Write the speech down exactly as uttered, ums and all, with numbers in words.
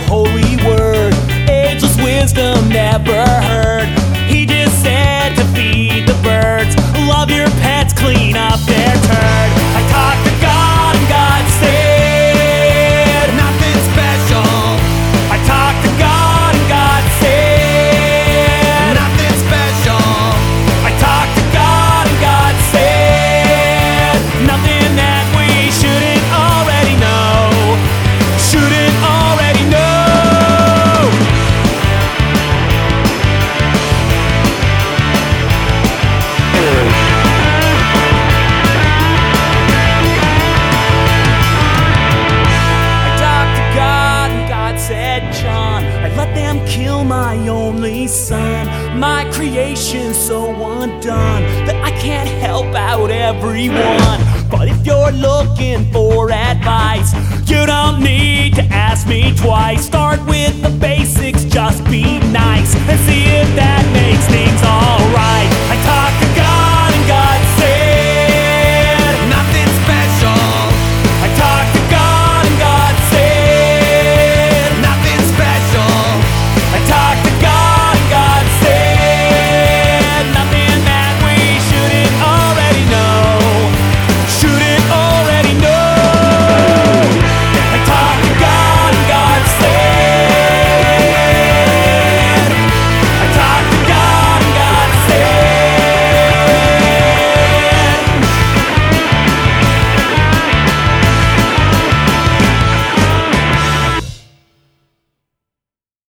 holy word. Ageless wisdom never heard. He just said to feed the birds, love your pets, clean up their turd. I talked to God and God said nothing special. I talked to God and God said nothing special. I talked to God and God said nothing that we shouldn't already know. Shouldn't already know. Said John, I let them kill my only son, my creation so undone that I can't help out everyone. But if you're looking for advice, you don't need to ask me twice. Start with the basics, just be nice and see if that